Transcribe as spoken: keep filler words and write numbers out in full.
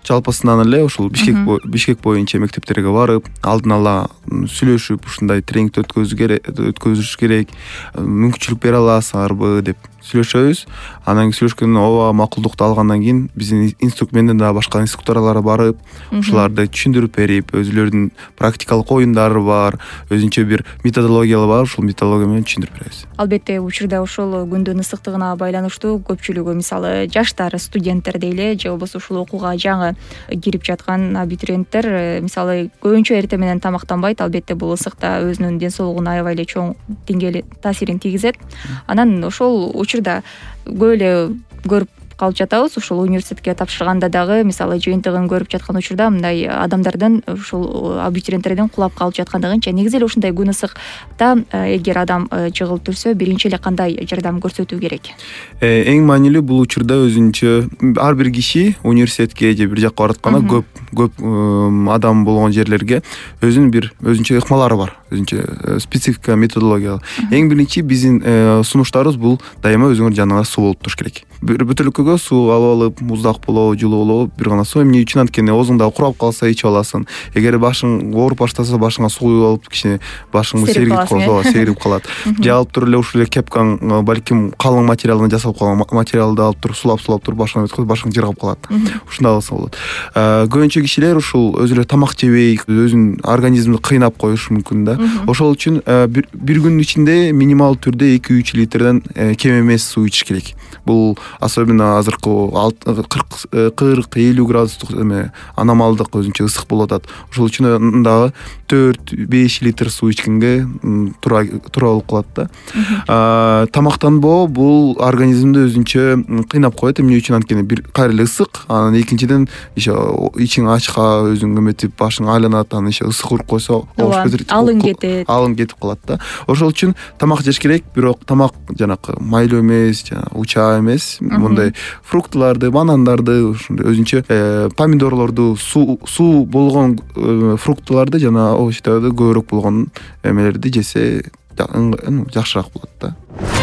жалпысынан эле ушул Бишкек Бишкек боюнча мектептерге барып, алдын ала сүйлөшүп, ушундай тренингди өткөзүш керек, өткөзүш керек, мүмкүнчүлүк бере аласыңарбы деп сүйлөшөбүз. Анан кийин сүйлөшкөндөн ооба макулдукту алгандан кийин биздин инструктор менен дагы башка инструкторлор барып, ушуларды түшүндүрүп берип, өзүлөрүнүн практикалык оюндары бар, өзүнчө бир методологиялары бар, ушул методология менен түшүндүрүп беребиз. Албетте, учурда ошол күндүн ысыктыгына байланыштуу көпчүлүгү, мисалы, жаштар, студенттер дейли, же болбосо ушул окууга жаңы кирип жаткан абитуриенттер, мисалы, көбүнчө эртең менен тамактанбайт. Албетте, бул ысыкта өзүнүн ден соолугуна аябай эле чоң деңгээлде таасирин тийгизет. Анан ошол учурда көп эле көрүп калып жатабыз. Ушул университетке тапшырганда дагы, мисалы, жыйынтыгын көрүп жаткан учурда мындай адамдардын, ушул абитуриенттердин кулап калып жаткандыгын, же негизи эле ушундай күн ысыкта эгер адам жыгылып турса, биринчи эле кандай жардам көрсөтүү керек? Эң маанилүү бул учурда өзүнчө ар бир киши университетке же бир жакка баратканда көп көп адам болгон жерлерге өзүнүн бир өзүнчө ыкмалары бар, өзүнчө специфика, методология. Эң биринчи биздин сунуштарыбыз бул дайыма өзүңөр жаныңа суу болуп туруш керек. Бир бөтөлкөгө суу алып алып, муздак болобу, жылуу болобу, бир гана суу. Эмне үчүн? Анткени оозуңда курап калса ичип аласың. Эгер башың ооруп баштаса, башыңа суу куюп алып, кичине башың сергип калат, сейрип калат. Же алып туруп эле ушул эле кепкаң, балким калың материалдан жасалып калган материалды алып туруп, сулап-сулап туруп башыңа өткөзүп, башың жыргап калат. Ушундай кылса болот. Көбүнчө кишилер ушул өзү эле тамак жебей, өзүнүн организмин кыйнап коюшу мүмкүн да. Ошол үчүн бир күнүн ичинде минимал түрдө эки үч литрден кем эмес суу ичиш керек. Бул особенно азыркы кырк элүү градустук эме аномалдык өзүнчө ысык болуп атат. Ошол үчүн дагы төрт беш литр суу ичкенге туура туура болуп калат да. Тамактанбоо бул организмди өзүнчө кыйнап коет. Эмне үчүн? Анткени бир кайра эле ысык, анан экинчиден еще ичиң ачка, өзүң эметип, башың айланат, анан еще ысык уруп койсо, алым кетет. Алым кетип калат да. Ошол үчүн тамак жеш керек, бирок тамак жанакы майлуу эмес, жана уча эмес, мындай фруктыларды, банандарды, ушундай өзүнчө помидорлорду, суу суу болгон фруктыларды жана овощдарды көбүрөөк болгон эмелерди жесе жакшыраак болот да.